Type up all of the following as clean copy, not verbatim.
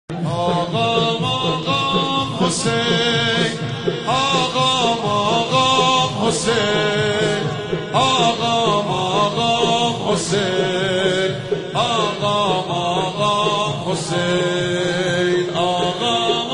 آقام حسین، آقام حسین، آقام حسین، آقام حسین، آقام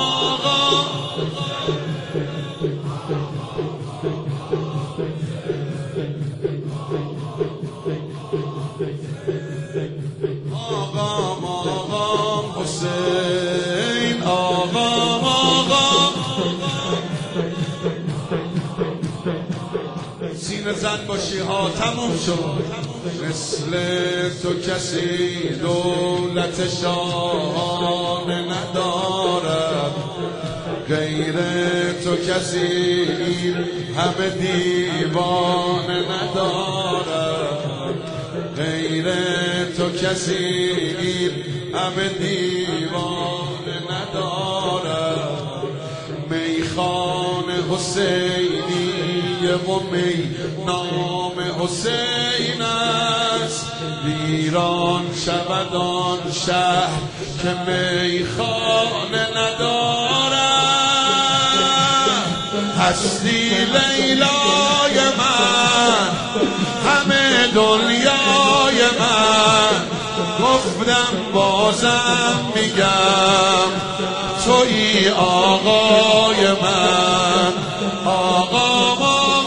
حسین، سینه زن باشی ها تموم شد. مثل تو کسی دولت شاهانه ندارد، غیر تو کسی این همه دیوانه ندارد، غیر تو کسی این همه دیوانه ندارد. میخانه حسینی و می نام حسین است، ویران شود آن شهر که میخانه ندارد. هستی لیلای من، همه دنیای من، گفتم بازم میگم تویی آقای من. آقام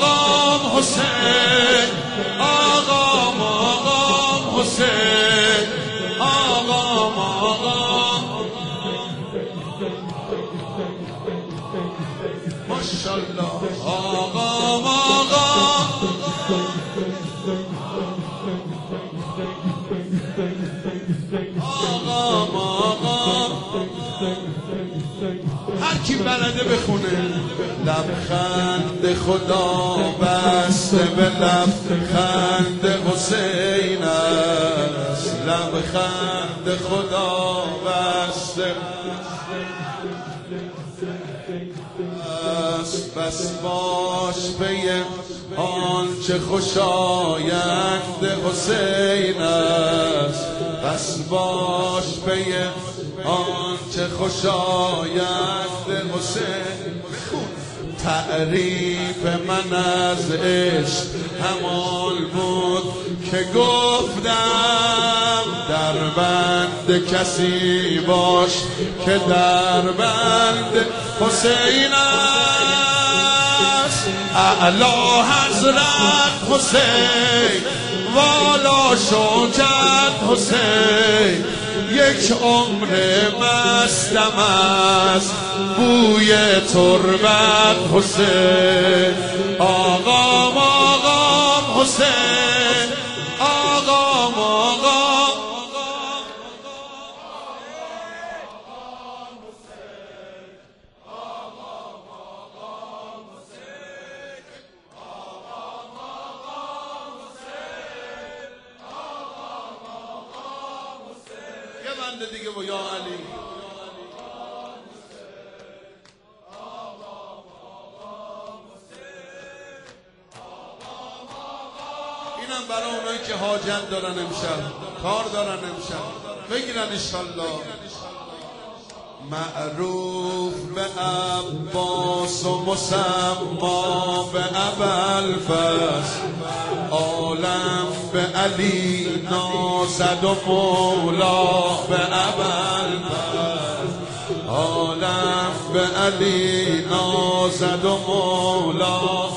حسین، آقام حسین، آقام ماشاءالله. آقام هر کی بلده بخونه. لبخند خدا بسته به لبخند حسین است، لبخند خدا بسته است. بس باش پی آنچه خوشایند حسین است، بس باش پی آنچه خوشایند حسین. تعریف من از عشق همان بود که گفتم در بند کسی باش که در بند حسین است. اعلی حضرت حسین، والا شجاعت حسین، یک عمر مستم است بوی تربت حسین. آقام حسین، آقام دیگه با یا علی. اینم برای اونایی که حاجت دارن امشب، کار دارن امشب، بگیرن انشالله. معروف به عباس و مسما به ابوالفضل، عالم به علی نازد و مولا به ابوالفضل، عالم به علی نازد و مولا.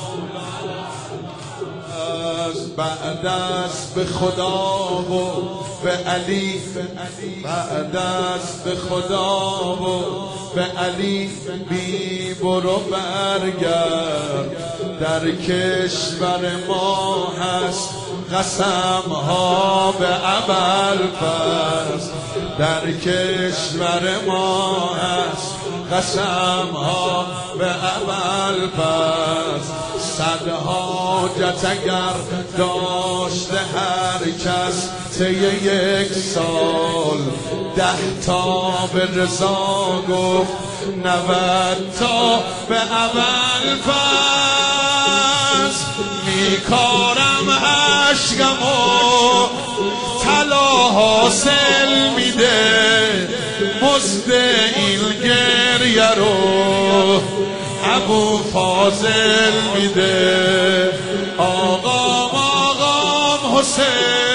بعد از به خدا و به علی، بعد از به خدا و به علی بی برو برگرد. در کشور ما هست قسم ها به ابوالفضل، در کشور ما هست قسم ها به ابوالفضل. صد حاجت اگر داشته هر کس طی یک سال، 10 تا به رضا گفت 90 تا به ابوالفضل. میکارم اشکم و طلا حاصل میده مزد این گریه رو ابو فاضل میده. آقام حسین